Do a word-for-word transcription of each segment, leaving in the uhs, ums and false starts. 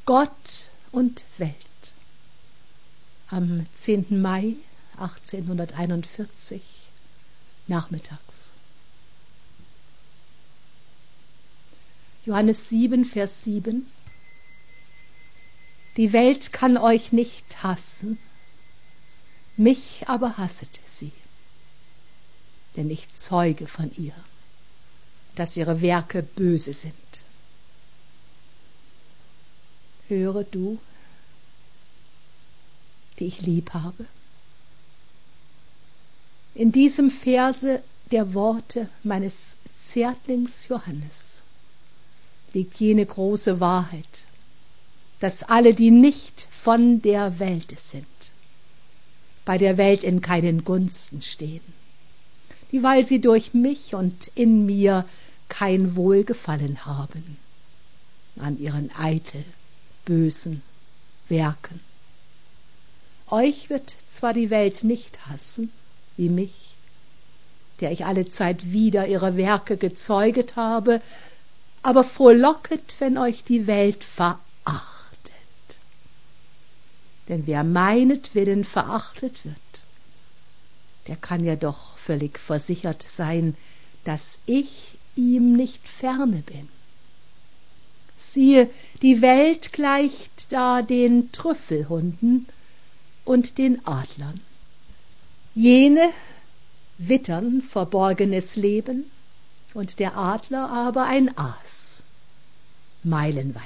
Gott und Welt. Am zehnten Mai achtzehnhunderteinundvierzig, nachmittags. Johannes sieben, Vers sieben. Die Welt kann euch nicht hassen, mich aber hasset sie, denn ich zeuge von ihr, dass ihre Werke böse sind. Höre du, die ich lieb habe. In diesem Verse der Worte meines Zärtlings Johannes liegt jene große Wahrheit, dass alle, die nicht von der Welt sind, bei der Welt in keinen Gunsten stehen, dieweil sie durch mich und in mir kein Wohlgefallen haben an ihren eitel, bösen Werken. Euch wird zwar die Welt nicht hassen, wie mich, der ich alle Zeit wieder ihre Werke gezeuget habe, aber frohlocket, wenn euch die Welt verachtet. Denn wer meinetwillen verachtet wird, der kann ja doch völlig versichert sein, dass ich ihm nicht ferne bin. Siehe, die Welt gleicht da den Trüffelhunden und den Adlern. Jene wittern verborgenes Leben und der Adler aber ein Aas, meilenweit.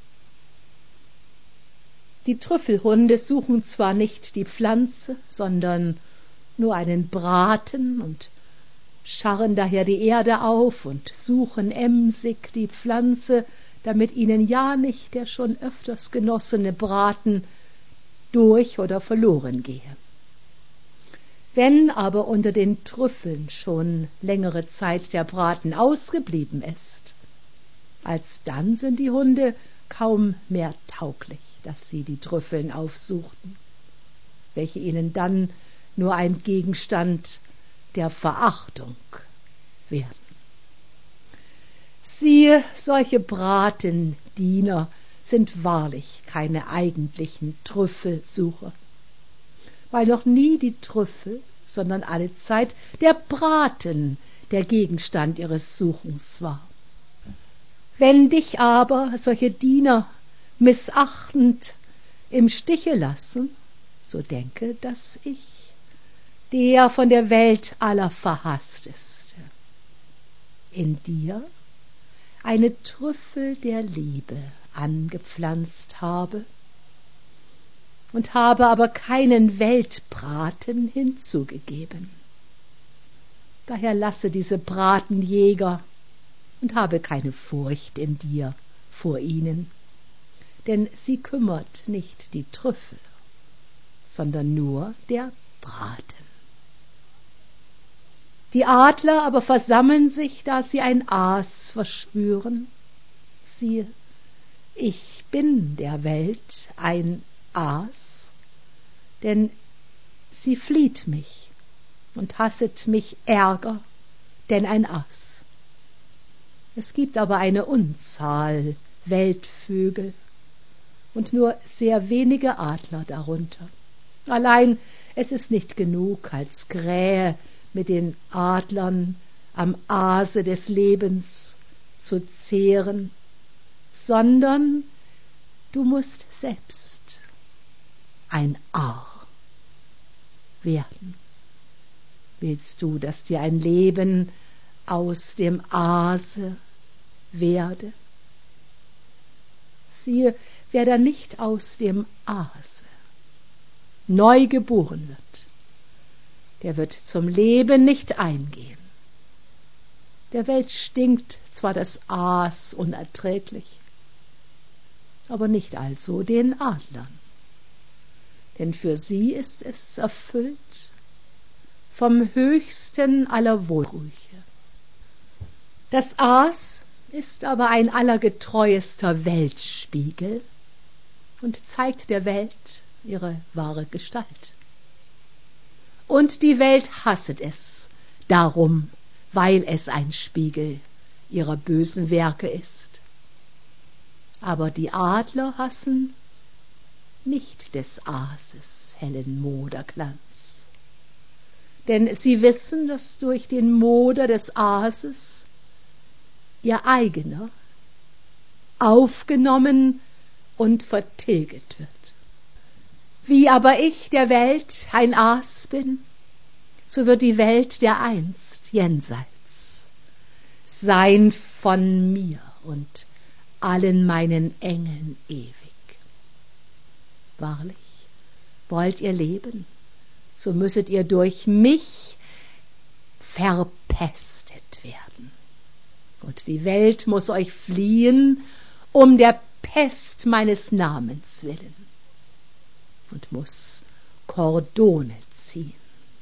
Die Trüffelhunde suchen zwar nicht die Pflanze, sondern nur einen Braten und scharren daher die Erde auf und suchen emsig die Pflanze, damit ihnen ja nicht der schon öfters genossene Braten durch oder verloren gehe. Wenn aber unter den Trüffeln schon längere Zeit der Braten ausgeblieben ist, alsdann sind die Hunde kaum mehr tauglich, dass sie die Trüffeln aufsuchten, welche ihnen dann nur ein Gegenstand der Verachtung werden. Siehe, solche Bratendiener sind wahrlich keine eigentlichen Trüffelsucher, weil noch nie die Trüffel, sondern allezeit der Braten der Gegenstand ihres Suchens war. Wenn dich aber solche Diener missachtend im Stiche lassen, so denke, dass ich, der von der Welt allerverhassteste, in dir eine Trüffel der Liebe angepflanzt habe und habe aber keinen Weltbraten hinzugegeben. Daher lasse diese Bratenjäger und habe keine Furcht in dir vor ihnen, denn sie kümmert nicht die Trüffel, sondern nur der Braten. Die Adler aber versammeln sich, da sie ein Aas verspüren. Siehe, ich bin der Welt ein Aas, denn sie flieht mich und hasset mich ärger denn ein Aas. Es gibt aber eine Unzahl Weltvögel und nur sehr wenige Adler darunter. Allein es ist nicht genug, als Krähe mit den Adlern am Aase des Lebens zu zehren, sondern du musst selbst ein Aar werden. Willst du, dass dir ein Leben aus dem Aase werde? Siehe, wer da nicht aus dem Aase neu geboren wird, der wird zum Leben nicht eingehen. Der Welt stinkt zwar das Aas unerträglich, aber nicht also den Adlern, denn für sie ist es erfüllt vom höchsten aller Wohlgerüche. Das Aas ist aber ein allergetreuester Weltspiegel und zeigt der Welt ihre wahre Gestalt. Und die Welt hasset es darum, weil es ein Spiegel ihrer bösen Werke ist. Aber die Adler hassen nicht des Aases hellen Moderglanz, denn sie wissen, dass durch den Moder des Aases ihr eigener aufgenommen und vertilget wird. Wie aber ich der Welt ein Aas bin, so wird die Welt dereinst jenseits sein von mir und allen meinen Engeln ewig. Wahrlich, wollt ihr leben, so müsset ihr durch mich verpestet werden. Und die Welt muß euch fliehen, um der Pest meines Namens willen, und muß Kordone ziehen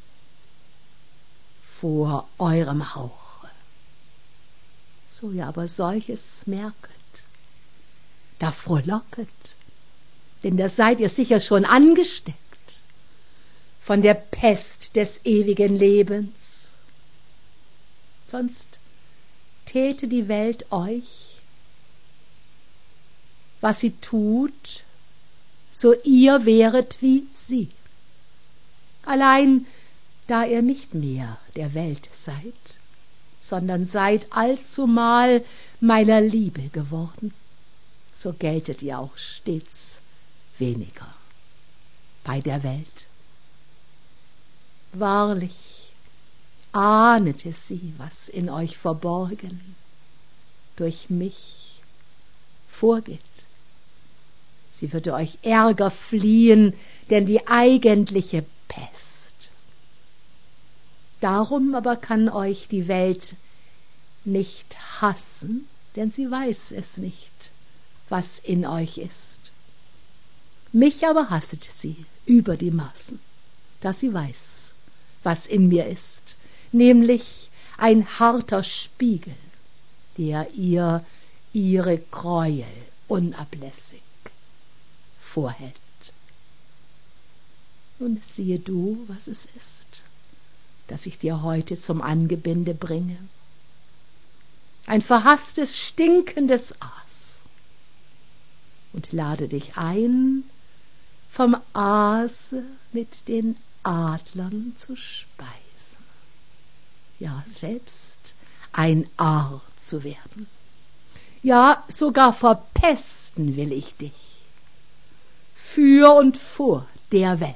vor eurem Hauche. So ihr aber solches merket, da frohlocket, denn da seid ihr sicher schon angesteckt von der Pest des ewigen Lebens. Sonst täte die Welt euch, was sie tut, so ihr wäret wie sie. Allein, da ihr nicht mehr der Welt seid, sondern seid allzumal meiner Liebe geworden, so geltet ihr auch stets weniger bei der Welt. Wahrlich, ahnete sie, was in euch verborgen durch mich vorgeht. Sie würde euch Ärger fliehen, denn die eigentliche Pest. Darum aber kann euch die Welt nicht hassen, denn sie weiß es nicht, was in euch ist. Mich aber hasset sie über die Maßen, da sie weiß, was in mir ist, nämlich ein harter Spiegel, der ihr ihre Gräuel unablässig vorhält. Nun siehe du, was es ist, das ich dir heute zum Angebinde bringe. Ein verhaßtes, stinkendes Aas. Und lade dich ein, vom Aase mit den Adlern zu speisen, ja, selbst ein Aar zu werden. Ja, sogar verpesten will ich dich, für und vor der Welt.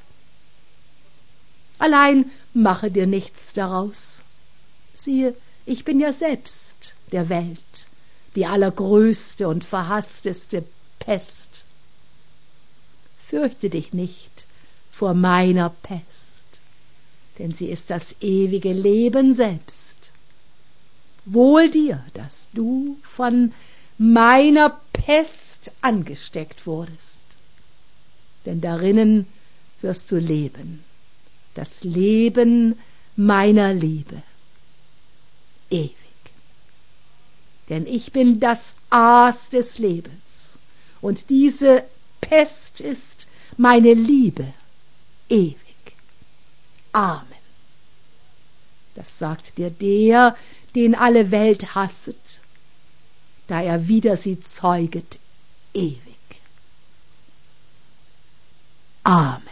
Allein mache dir nichts daraus. Siehe, ich bin ja selbst der Welt, die allergrößte und verhassteste Pest. Fürchte dich nicht vor meiner Pest, denn sie ist das ewige Leben selbst. Wohl dir, dass du von meiner Pest angesteckt wurdest, denn darinnen wirst du leben, das Leben meiner Liebe, ewig. Denn ich bin das Aas des Lebens, und diese Pest ist meine Liebe, ewig. Amen. Das sagt dir der, den alle Welt hasset, da er wider sie zeuget, ewig. Amen.